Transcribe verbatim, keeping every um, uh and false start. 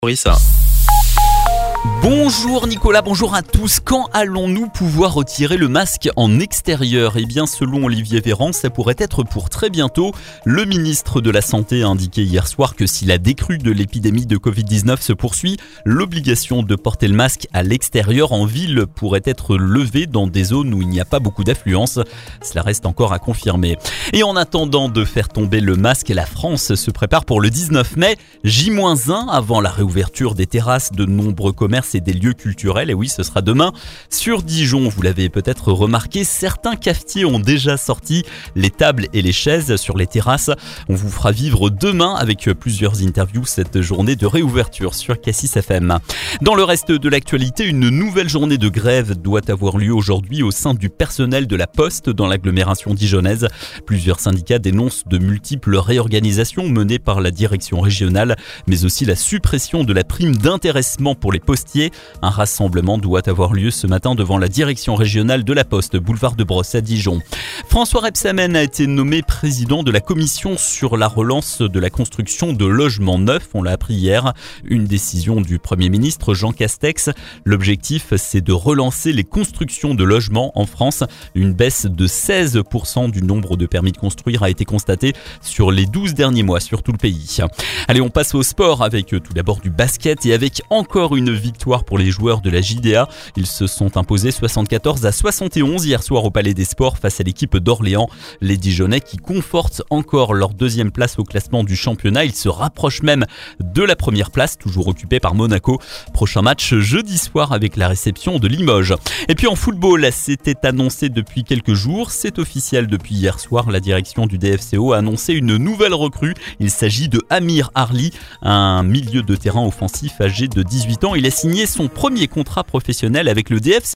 Ça. Bonjour Nicolas, bonjour à tous. Quand allons-nous pouvoir retirer le masque en extérieur ? Eh bien, selon Olivier Véran, ça pourrait être pour très bientôt. Le ministre de la Santé a indiqué hier soir que si la décrue de l'épidémie de covid dix-neuf se poursuit, l'obligation de porter le masque à l'extérieur en ville pourrait être levée dans des zones où il n'y a pas beaucoup d'affluence. Cela reste encore à confirmer. Et en attendant de faire tomber le masque, la France se prépare pour le dix-neuf mai, J moins un, avant la réouverture des terrasses de nombreux commerces et des lieux culturels. Et oui, ce sera demain. Sur Dijon, vous l'avez peut-être remarqué, certains cafetiers ont déjà sorti les tables et les chaises sur les terrasses. On vous fera vivre demain avec plusieurs interviews cette journée de réouverture sur Cassis F M. Dans le reste de l'actualité, une nouvelle journée de grève doit avoir lieu aujourd'hui au sein du personnel de la Poste dans l'agglomération dijonnaise. Plusieurs syndicats dénoncent de multiples réorganisations menées par la direction régionale, mais aussi la suppression de la prime d'intéressement pour les postiers. Un rassemblement doit avoir lieu ce matin devant la direction régionale de la Poste, boulevard de Brosse à Dijon. François Rebsamen a été nommé président de la commission sur la relance de la construction de logements neufs. On l'a appris hier. Une décision du Premier ministre Jean Castex. L'objectif, c'est de relancer les constructions de logements en France. Une baisse de seize pour cent du nombre de permis de construire a été constatée sur les douze derniers mois sur tout le pays. Allez, on passe au sport avec tout d'abord du basket et avec encore une victoire pour les joueurs de la J D A. Ils se sont imposés soixante-quatorze à soixante et onze hier soir au Palais des Sports face à l'équipe d'Orléans. Les Dijonnais qui confortent encore leur deuxième place au classement du championnat. Ils se rapprochent même de la première place, toujours occupée par Monaco. Prochain match jeudi soir avec la réception de Limoges. Et puis en football, c'était annoncé depuis quelques jours. C'est officiel depuis hier soir. La direction du D F C O a annoncé une nouvelle recrue. Il s'agit de Amir Harli, un milieu de terrain offensif âgé de dix-huit ans. Il a signé son premier contrat professionnel avec le D F C O.